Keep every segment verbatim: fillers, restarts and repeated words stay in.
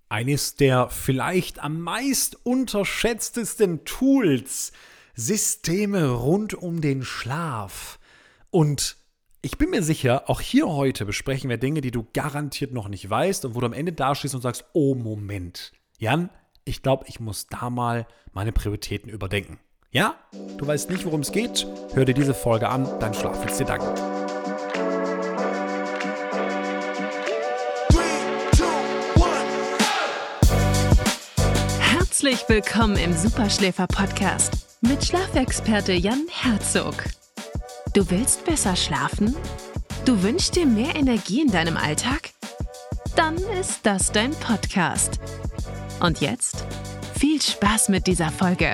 Eines der vielleicht am meist unterschätztesten Tools, Systeme rund um den Schlaf. Und ich bin mir sicher, auch hier heute besprechen wir Dinge, die du garantiert noch nicht weißt und wo du am Ende dastehst und sagst, oh Moment, Jan, ich glaube, ich muss da mal meine Prioritäten überdenken. Ja, du weißt nicht, worum es geht? Hör dir diese Folge an, dein Schlaf wird's dir danken. Herzlich willkommen im Superschläfer-Podcast mit Schlafexperte Jan Herzog. Du willst besser schlafen? Du wünschst dir mehr Energie in deinem Alltag? Dann ist das dein Podcast. Und jetzt viel Spaß mit dieser Folge.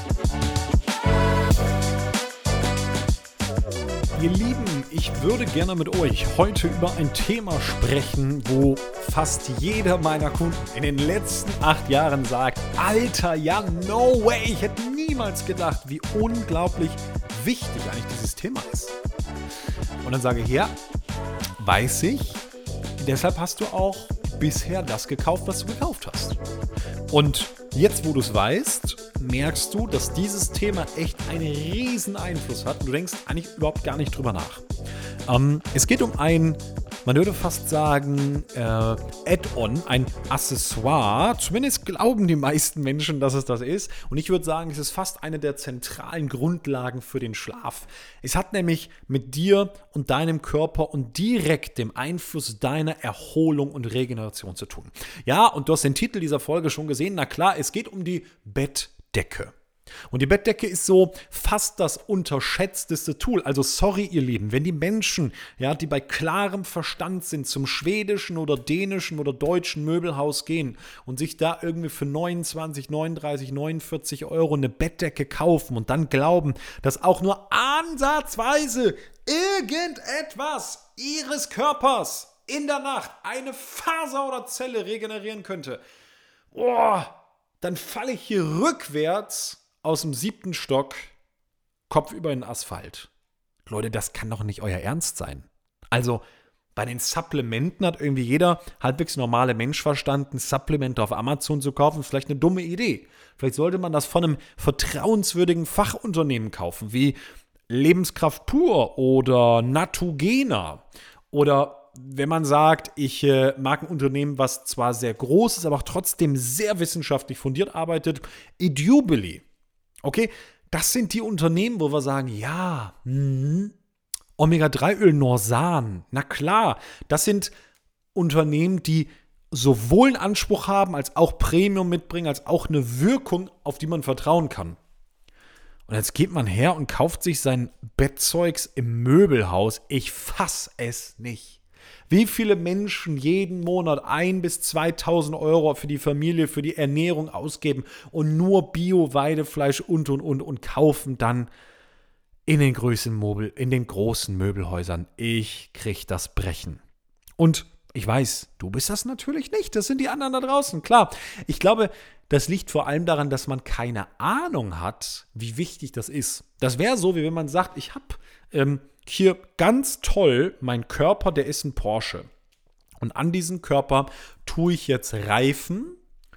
Ihr Lieben, ich würde gerne mit euch heute über ein Thema sprechen, wo fast jeder meiner Kunden in den letzten acht Jahren sagt, Alter, ja, no way, ich hätte niemals gedacht, wie unglaublich wichtig eigentlich dieses Thema ist. Und dann sage ich, ja, weiß ich, deshalb hast du auch bisher das gekauft, was du gekauft hast. Und jetzt, wo du es weißt, merkst du, dass dieses Thema echt einen riesen Einfluss hat und du denkst eigentlich überhaupt gar nicht drüber nach. Ähm, es geht um ein, man würde fast sagen, äh, Add-on, ein Accessoire. Zumindest glauben die meisten Menschen, dass es das ist. Und ich würde sagen, es ist fast eine der zentralen Grundlagen für den Schlaf. Es hat nämlich mit dir und deinem Körper und direkt dem Einfluss deiner Erholung und Regeneration zu tun. Ja, und du hast den Titel dieser Folge schon gesehen. Na klar, es geht um die Bettdecke. Und die Bettdecke ist so fast das unterschätzteste Tool. Also sorry, ihr Lieben, wenn die Menschen, ja, die bei klarem Verstand sind, zum schwedischen oder dänischen oder deutschen Möbelhaus gehen und sich da irgendwie für neunundzwanzig, neununddreißig, neunundvierzig Euro eine Bettdecke kaufen und dann glauben, dass auch nur ansatzweise irgendetwas ihres Körpers in der Nacht eine Faser oder Zelle regenerieren könnte, oh, dann falle ich hier rückwärts aus dem siebten Stock, Kopf über den Asphalt. Leute, das kann doch nicht euer Ernst sein. Also, bei den Supplementen hat irgendwie jeder halbwegs normale Mensch verstanden, Supplemente auf Amazon zu kaufen, ist vielleicht eine dumme Idee. Vielleicht sollte man das von einem vertrauenswürdigen Fachunternehmen kaufen, wie Lebenskraft Pur oder Natugena. Oder wenn man sagt, ich äh, mag ein Unternehmen, was zwar sehr groß ist, aber auch trotzdem sehr wissenschaftlich fundiert arbeitet, Edubili. Okay, das sind die Unternehmen, wo wir sagen, ja, mh, Omega drei Öl Norsan, na klar, das sind Unternehmen, die sowohl einen Anspruch haben, als auch Premium mitbringen, als auch eine Wirkung, auf die man vertrauen kann. Und jetzt geht man her und kauft sich sein Bettzeugs im Möbelhaus. Ich fass es nicht. Wie viele Menschen jeden Monat ein bis zweitausend Euro für die Familie, für die Ernährung ausgeben und nur Bio-Weidefleisch und und und und kaufen dann in den großen Möbel, in den großen Möbelhäusern. Ich krieg das Brechen. Und ich weiß, du bist das natürlich nicht. Das sind die anderen da draußen. Klar, ich glaube, das liegt vor allem daran, dass man keine Ahnung hat, wie wichtig das ist. Das wäre so, wie wenn man sagt, ich habe ähm, hier ganz toll, mein Körper, der ist ein Porsche. Und an diesen Körper tue ich jetzt Reifen.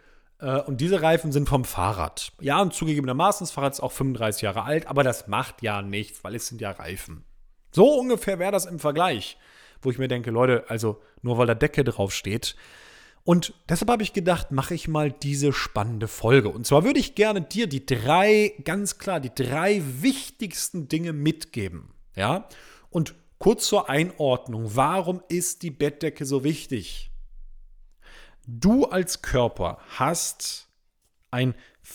Äh, und diese Reifen sind vom Fahrrad. Ja, und zugegebenermaßen, das Fahrrad ist auch fünfunddreißig Jahre alt, aber das macht ja nichts, weil es sind ja Reifen. So ungefähr wäre das im Vergleich. Wo ich mir denke, Leute, also nur weil da Decke draufsteht. Und deshalb habe ich gedacht, mache ich mal diese spannende Folge. Und zwar würde ich gerne dir die drei, ganz klar, die drei wichtigsten Dinge mitgeben. Ja? Und kurz zur Einordnung, warum ist die Bettdecke so wichtig? Du als Körper hast ein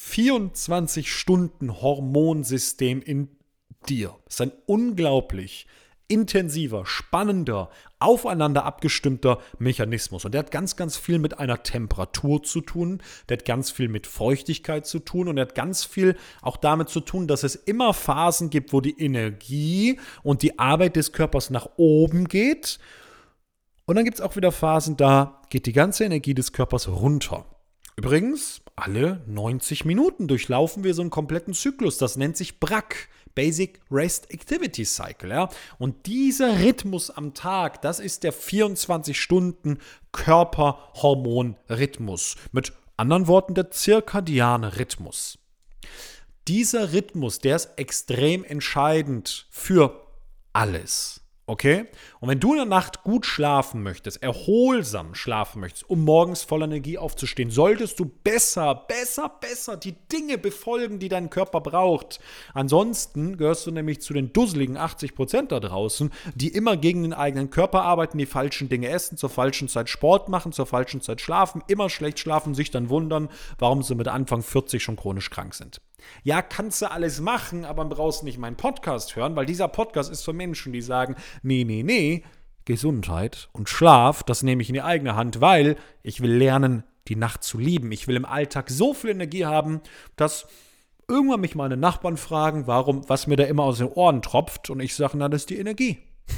vierundzwanzig-Stunden-Hormonsystem in dir. Das ist ein unglaublich intensiver, spannender, aufeinander abgestimmter Mechanismus. Und der hat ganz, ganz viel mit einer Temperatur zu tun, der hat ganz viel mit Feuchtigkeit zu tun und der hat ganz viel auch damit zu tun, dass es immer Phasen gibt, wo die Energie und die Arbeit des Körpers nach oben geht. Und dann gibt es auch wieder Phasen, da geht die ganze Energie des Körpers runter. Übrigens, alle neunzig Minuten durchlaufen wir so einen kompletten Zyklus. Das nennt sich B R A C. Basic Rest Activity Cycle. Ja? Und dieser Rhythmus am Tag, das ist der vierundzwanzig Stunden Körperhormonrhythmus. Mit anderen Worten der zirkadiane Rhythmus. Dieser Rhythmus, der ist extrem entscheidend für alles. Okay? Und wenn du in der Nacht gut schlafen möchtest, erholsam schlafen möchtest, um morgens voller Energie aufzustehen, solltest du besser, besser, besser die Dinge befolgen, die dein Körper braucht. Ansonsten gehörst du nämlich zu den dusseligen achtzig Prozent da draußen, die immer gegen den eigenen Körper arbeiten, die falschen Dinge essen, zur falschen Zeit Sport machen, zur falschen Zeit schlafen, immer schlecht schlafen, sich dann wundern, warum sie mit Anfang vierzig schon chronisch krank sind. Ja, kannst du alles machen, aber brauchst nicht meinen Podcast hören, weil dieser Podcast ist für Menschen, die sagen, nee, nee, nee, Gesundheit und Schlaf, das nehme ich in die eigene Hand, weil ich will lernen, die Nacht zu lieben. Ich will im Alltag so viel Energie haben, dass irgendwann mich meine Nachbarn fragen, warum, was mir da immer aus den Ohren tropft, und ich sage, na, das ist die Energie.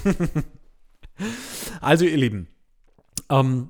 Also, ihr Lieben, ähm,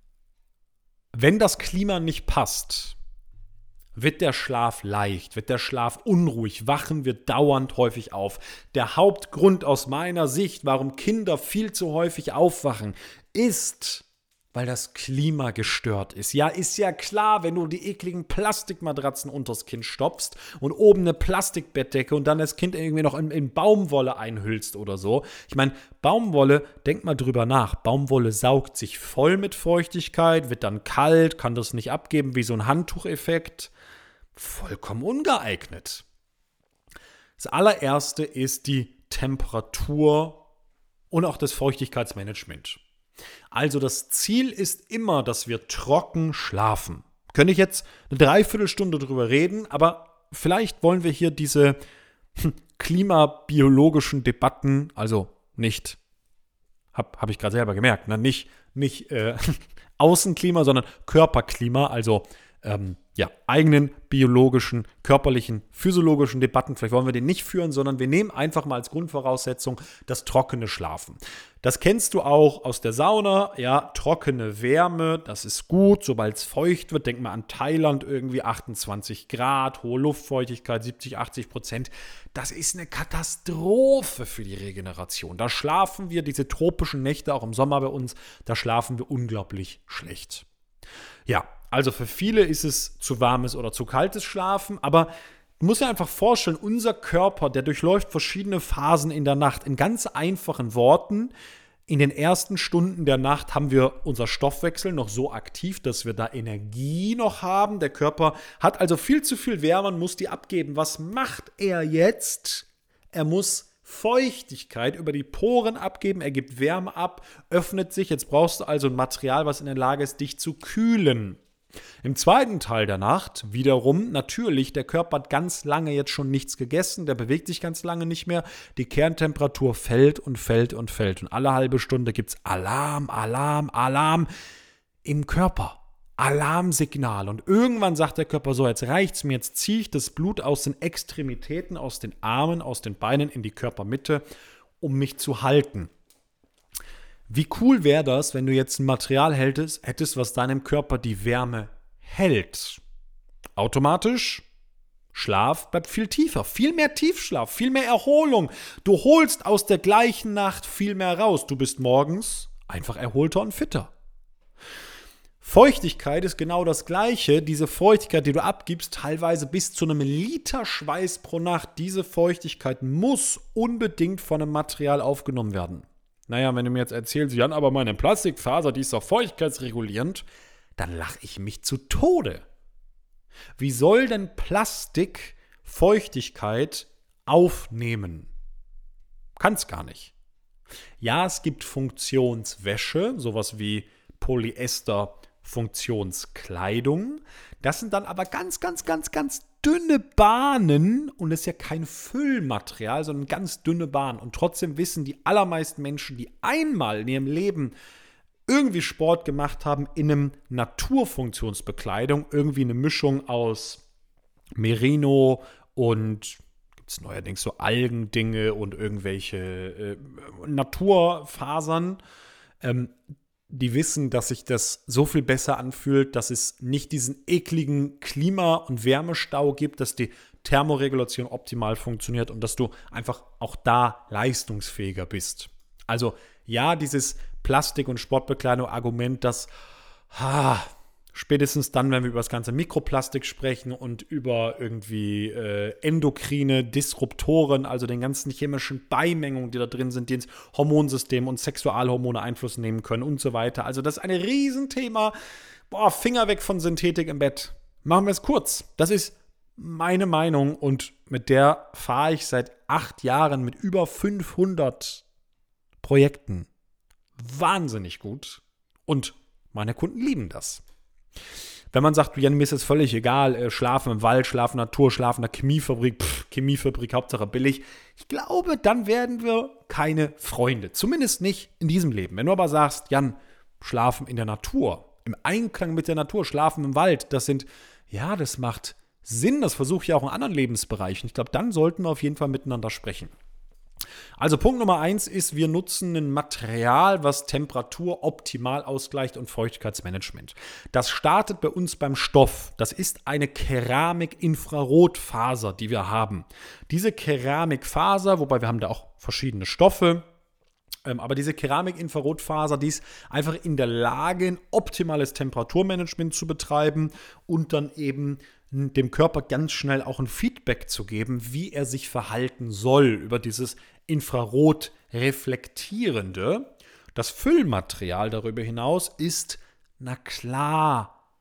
wenn das Klima nicht passt, wird der Schlaf leicht, wird der Schlaf unruhig, wachen wir dauernd häufig auf. Der Hauptgrund aus meiner Sicht, warum Kinder viel zu häufig aufwachen, ist, weil das Klima gestört ist. Ja, ist ja klar, wenn du die ekligen Plastikmatratzen unters Kind stopfst und oben eine Plastikbettdecke und dann das Kind irgendwie noch in, in Baumwolle einhüllst oder so. Ich meine, Baumwolle, denk mal drüber nach, Baumwolle saugt sich voll mit Feuchtigkeit, wird dann kalt, kann das nicht abgeben, wie so ein Handtucheffekt. Vollkommen ungeeignet. Das allererste ist die Temperatur und auch das Feuchtigkeitsmanagement. Also das Ziel ist immer, dass wir trocken schlafen. Könnte ich jetzt eine Dreiviertelstunde drüber reden, aber vielleicht wollen wir hier diese hm, klimabiologischen Debatten, also nicht, habe hab ich gerade selber gemerkt, ne, nicht, nicht äh, Außenklima, sondern Körperklima, also ähm, ja, eigenen biologischen, körperlichen, physiologischen Debatten. Vielleicht wollen wir den nicht führen, sondern wir nehmen einfach mal als Grundvoraussetzung das trockene Schlafen. Das kennst du auch aus der Sauna, ja, trockene Wärme, das ist gut, sobald es feucht wird. Denk mal an Thailand, irgendwie achtundzwanzig Grad, hohe Luftfeuchtigkeit, siebzig, achtzig Prozent. Das ist eine Katastrophe für die Regeneration. Da schlafen wir, diese tropischen Nächte, auch im Sommer bei uns, da schlafen wir unglaublich schlecht. Ja, also für viele ist es zu warmes oder zu kaltes Schlafen, aber du musst dir einfach vorstellen, unser Körper, der durchläuft verschiedene Phasen in der Nacht. In ganz einfachen Worten, in den ersten Stunden der Nacht haben wir unser Stoffwechsel noch so aktiv, dass wir da Energie noch haben. Der Körper hat also viel zu viel Wärme und muss die abgeben. Was macht er jetzt? Er muss Feuchtigkeit über die Poren abgeben, er gibt Wärme ab, öffnet sich. Jetzt brauchst du also ein Material, was in der Lage ist, dich zu kühlen. Im zweiten Teil der Nacht wiederum, natürlich, der Körper hat ganz lange jetzt schon nichts gegessen, der bewegt sich ganz lange nicht mehr, die Kerntemperatur fällt und fällt und fällt und alle halbe Stunde gibt es Alarm, Alarm, Alarm im Körper. Alarmsignal. Und irgendwann sagt der Körper so, jetzt reicht's mir, jetzt ziehe ich das Blut aus den Extremitäten, aus den Armen, aus den Beinen in die Körpermitte, um mich zu halten. Wie cool wäre das, wenn du jetzt ein Material hättest, hättest, was deinem Körper die Wärme hält? Automatisch, Schlaf bleibt viel tiefer, viel mehr Tiefschlaf, viel mehr Erholung. Du holst aus der gleichen Nacht viel mehr raus. Du bist morgens einfach erholter und fitter. Feuchtigkeit ist genau das Gleiche. Diese Feuchtigkeit, die du abgibst, teilweise bis zu einem Liter Schweiß pro Nacht, diese Feuchtigkeit muss unbedingt von einem Material aufgenommen werden. Naja, wenn du mir jetzt erzählst, Jan, aber meine Plastikfaser, die ist doch feuchtigkeitsregulierend, dann lache ich mich zu Tode. Wie soll denn Plastik Feuchtigkeit aufnehmen? Kann's gar nicht. Ja, es gibt Funktionswäsche, sowas wie Polyester, Funktionskleidung. Das sind dann aber ganz, ganz, ganz, ganz dünne Bahnen und das ist ja kein Füllmaterial, sondern ganz dünne Bahnen. Und trotzdem wissen die allermeisten Menschen, die einmal in ihrem Leben irgendwie Sport gemacht haben, in einem Naturfunktionsbekleidung, irgendwie eine Mischung aus Merino und gibt es neuerdings so Algendinge und irgendwelche äh, Naturfasern, ähm, die wissen, dass sich das so viel besser anfühlt, dass es nicht diesen ekligen Klima- und Wärmestau gibt, dass die Thermoregulation optimal funktioniert und dass du einfach auch da leistungsfähiger bist. Also ja, dieses Plastik- und Sportbekleidung-Argument, das ha, spätestens dann, wenn wir über das ganze Mikroplastik sprechen und über irgendwie äh, endokrine Disruptoren, also den ganzen chemischen Beimengungen, die da drin sind, die ins Hormonsystem und Sexualhormone Einfluss nehmen können und so weiter. Also das ist ein Riesenthema. Boah, Finger weg von Synthetik im Bett. Machen wir es kurz. Das ist meine Meinung und mit der fahre ich seit acht Jahren mit über fünfhundert Projekten wahnsinnig gut und meine Kunden lieben das. Wenn man sagt, Jan, mir ist es völlig egal, äh, schlafen im Wald, schlafen in der Natur, schlafen in der Chemiefabrik, pff, Chemiefabrik, Hauptsache billig. Ich glaube, dann werden wir keine Freunde. Zumindest nicht in diesem Leben. Wenn du aber sagst, Jan, schlafen in der Natur, im Einklang mit der Natur, schlafen im Wald, das sind, ja, das macht Sinn, das versuche ich auch in anderen Lebensbereichen. Ich glaube, dann sollten wir auf jeden Fall miteinander sprechen. Also Punkt Nummer eins ist, wir nutzen ein Material, was Temperatur optimal ausgleicht und Feuchtigkeitsmanagement. Das startet bei uns beim Stoff. Das ist eine Keramik-Infrarotfaser, die wir haben. Diese Keramikfaser, wobei wir haben da auch verschiedene Stoffe, ähm, aber diese Keramik-Infrarotfaser, die ist einfach in der Lage, ein optimales Temperaturmanagement zu betreiben und dann eben dem Körper ganz schnell auch ein Feedback zu geben, wie er sich verhalten soll über dieses Infrarot-reflektierende. Das Füllmaterial darüber hinaus ist, na klar,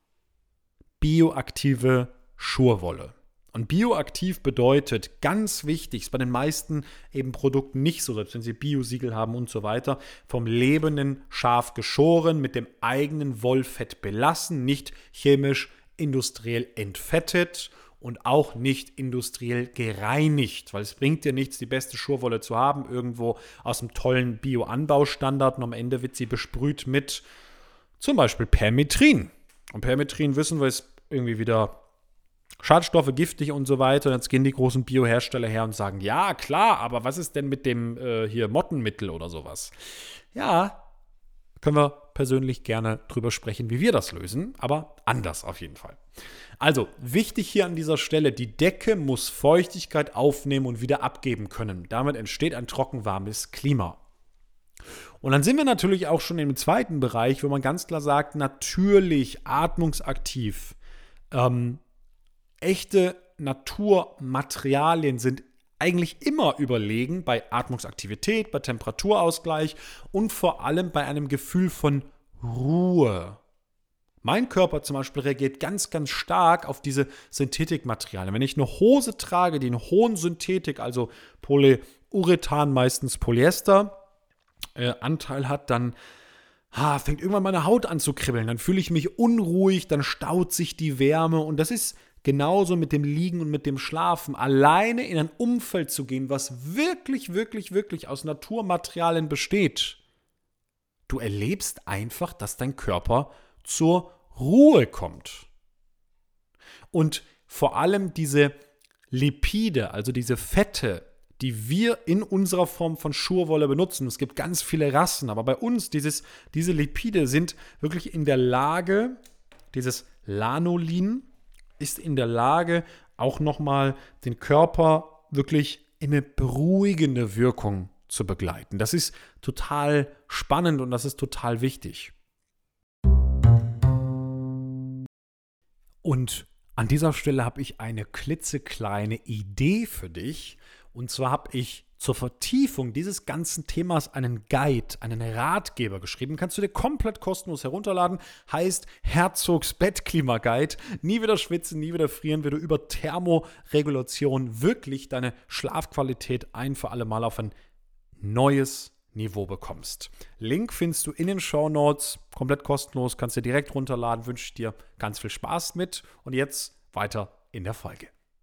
bioaktive Schurwolle. Und bioaktiv bedeutet, ganz wichtig, ist bei den meisten eben Produkten nicht so, selbst wenn sie Biosiegel haben und so weiter, vom lebenden Schaf geschoren, mit dem eigenen Wollfett belassen, nicht chemisch industriell entfettet und auch nicht industriell gereinigt, weil es bringt dir nichts, die beste Schurwolle zu haben, irgendwo aus einem tollen Bio-Anbaustandard und am Ende wird sie besprüht mit zum Beispiel Permetrin. Und Permetrin, wissen wir, ist irgendwie wieder Schadstoffe, giftig und so weiter. Und jetzt gehen die großen Biohersteller her und sagen, ja, klar, aber was ist denn mit dem äh, hier Mottenmittel oder sowas? Ja, können wir persönlich gerne drüber sprechen, wie wir das lösen, aber anders auf jeden Fall. Also, wichtig hier an dieser Stelle, die Decke muss Feuchtigkeit aufnehmen und wieder abgeben können. Damit entsteht ein trockenwarmes Klima. Und dann sind wir natürlich auch schon im zweiten Bereich, wo man ganz klar sagt, natürlich, atmungsaktiv, ähm, echte Naturmaterialien sind eigentlich immer überlegen bei Atmungsaktivität, bei Temperaturausgleich und vor allem bei einem Gefühl von Ruhe. Mein Körper zum Beispiel reagiert ganz, ganz stark auf diese Synthetikmaterialien. Wenn ich eine Hose trage, die einen hohen Synthetik, also Polyurethan, meistens Polyester, äh, Anteil hat, dann ha, fängt irgendwann meine Haut an zu kribbeln. Dann fühle ich mich unruhig, dann staut sich die Wärme und das ist genauso mit dem Liegen und mit dem Schlafen. Alleine in ein Umfeld zu gehen, was wirklich, wirklich, wirklich aus Naturmaterialien besteht. Du erlebst einfach, dass dein Körper zur Ruhe kommt. Und vor allem diese Lipide, also diese Fette, die wir in unserer Form von Schurwolle benutzen. Es gibt ganz viele Rassen, aber bei uns, dieses, diese Lipide sind wirklich in der Lage, dieses Lanolin, ist in der Lage, auch nochmal den Körper wirklich in eine beruhigende Wirkung zu begleiten. Das ist total spannend und das ist total wichtig. Und an dieser Stelle habe ich eine klitzekleine Idee für dich. Und zwar habe ich zur Vertiefung dieses ganzen Themas einen Guide, einen Ratgeber geschrieben. Kannst du dir komplett kostenlos herunterladen. Heißt Herzogs Bettklimaguide. Nie wieder schwitzen, nie wieder frieren, wie du über Thermoregulation wirklich deine Schlafqualität ein für alle Mal auf ein neues Niveau bekommst. Link findest du in den Shownotes. Komplett kostenlos, kannst du dir direkt runterladen. Wünsche ich dir ganz viel Spaß mit. Und jetzt weiter in der Folge.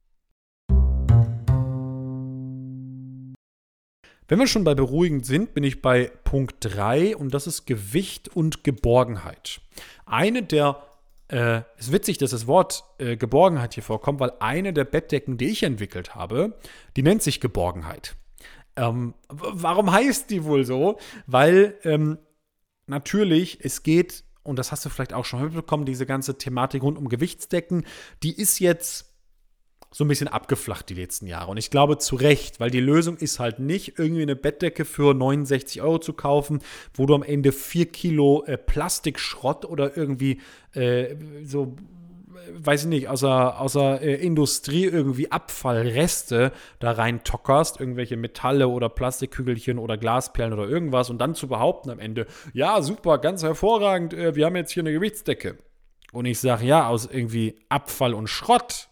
Wenn wir schon bei beruhigend sind, bin ich bei Punkt drei und das ist Gewicht und Geborgenheit. Eine der, äh, es ist witzig, dass das Wort äh, Geborgenheit hier vorkommt, weil eine der Bettdecken, die ich entwickelt habe, die nennt sich Geborgenheit. Ähm, warum heißt die wohl so? Weil ähm, natürlich, es geht, und das hast du vielleicht auch schon mitbekommen, diese ganze Thematik rund um Gewichtsdecken, die ist jetzt so ein bisschen abgeflacht die letzten Jahre. Und ich glaube zu Recht, weil die Lösung ist halt nicht, irgendwie eine Bettdecke für neunundsechzig Euro zu kaufen, wo du am Ende vier Kilo äh, Plastikschrott oder irgendwie äh, so, weiß ich nicht, außer, außer äh, Industrie irgendwie Abfallreste da rein tockerst, irgendwelche Metalle oder Plastikkügelchen oder Glasperlen oder irgendwas und dann zu behaupten am Ende, ja, super, ganz hervorragend, äh, wir haben jetzt hier eine Gewichtsdecke. Und ich sage, ja, aus irgendwie Abfall und Schrott.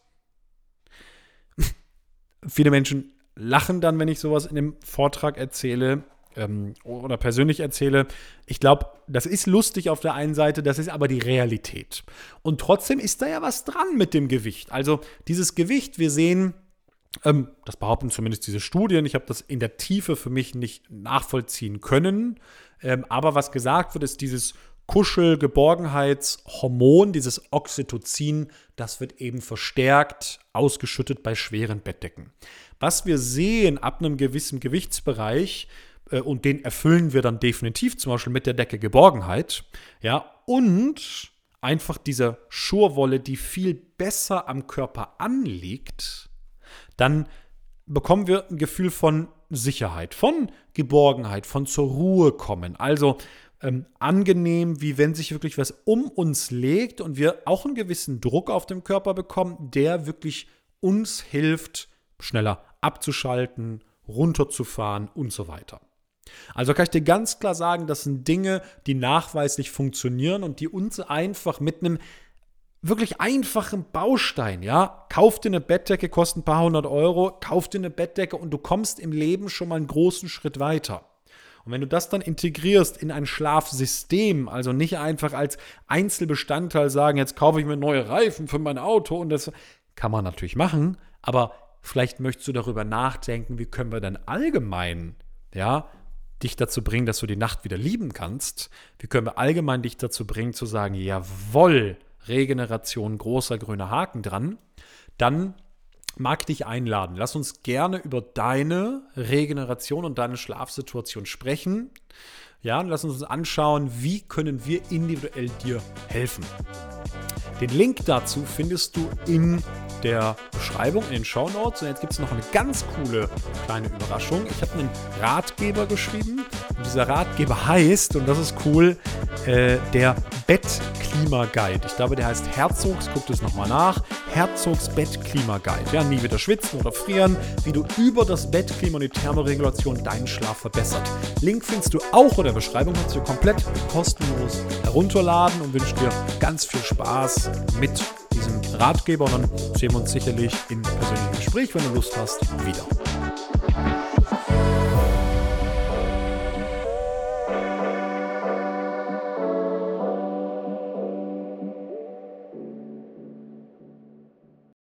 Viele Menschen lachen dann, wenn ich sowas in dem Vortrag erzähle ähm, oder persönlich erzähle. Ich glaube, das ist lustig auf der einen Seite, das ist aber die Realität. Und trotzdem ist da ja was dran mit dem Gewicht. Also dieses Gewicht, wir sehen, ähm, das behaupten zumindest diese Studien, ich habe das in der Tiefe für mich nicht nachvollziehen können, ähm, aber was gesagt wird, ist dieses Kuschel-Geborgenheitshormon, dieses Oxytocin, das wird eben verstärkt ausgeschüttet bei schweren Bettdecken. Was wir sehen ab einem gewissen Gewichtsbereich, äh, und den erfüllen wir dann definitiv, zum Beispiel mit der Decke Geborgenheit, ja, und einfach diese Schurwolle, die viel besser am Körper anliegt, dann bekommen wir ein Gefühl von Sicherheit, von Geborgenheit, von zur Ruhe kommen. Also Ähm, angenehm, wie wenn sich wirklich was um uns legt und wir auch einen gewissen Druck auf dem Körper bekommen, der wirklich uns hilft, schneller abzuschalten, runterzufahren und so weiter. Also kann ich dir ganz klar sagen, das sind Dinge, die nachweislich funktionieren und die uns einfach mit einem wirklich einfachen Baustein, ja, kauf dir eine Bettdecke, kostet ein paar hundert Euro, kauf dir eine Bettdecke und du kommst im Leben schon mal einen großen Schritt weiter. Und wenn du das dann integrierst in ein Schlafsystem, also nicht einfach als Einzelbestandteil sagen, jetzt kaufe ich mir neue Reifen für mein Auto und das kann man natürlich machen, aber vielleicht möchtest du darüber nachdenken, wie können wir dann allgemein, ja, dich dazu bringen, dass du die Nacht wieder lieben kannst. Wie können wir allgemein dich dazu bringen, zu sagen, jawohl, Regeneration, großer grüner Haken dran, dann mag ich dich einladen. Lass uns gerne über deine Regeneration und deine Schlafsituation sprechen. Ja, und lass uns anschauen, wie können wir individuell dir helfen. Den Link dazu findest du in der Beschreibung, in den Shownotes. Und jetzt gibt es noch eine ganz coole kleine Überraschung. Ich habe einen Ratgeber geschrieben. Und dieser Ratgeber heißt, und das ist cool, äh, der Bettklima-Guide. Ich glaube, der heißt Herzogs, guckt es nochmal nach. Herzogs Bettklima-Guide. Ja, nie wieder schwitzen oder frieren, wie du über das Bettklima und die Thermoregulation deinen Schlaf verbessert. Link findest du auch in der Beschreibung, kannst du komplett kostenlos herunterladen und wünsche dir ganz viel Spaß mit diesem Ratgeber und dann sehen wir uns sicherlich im persönlichen Gespräch, wenn du Lust hast, wieder.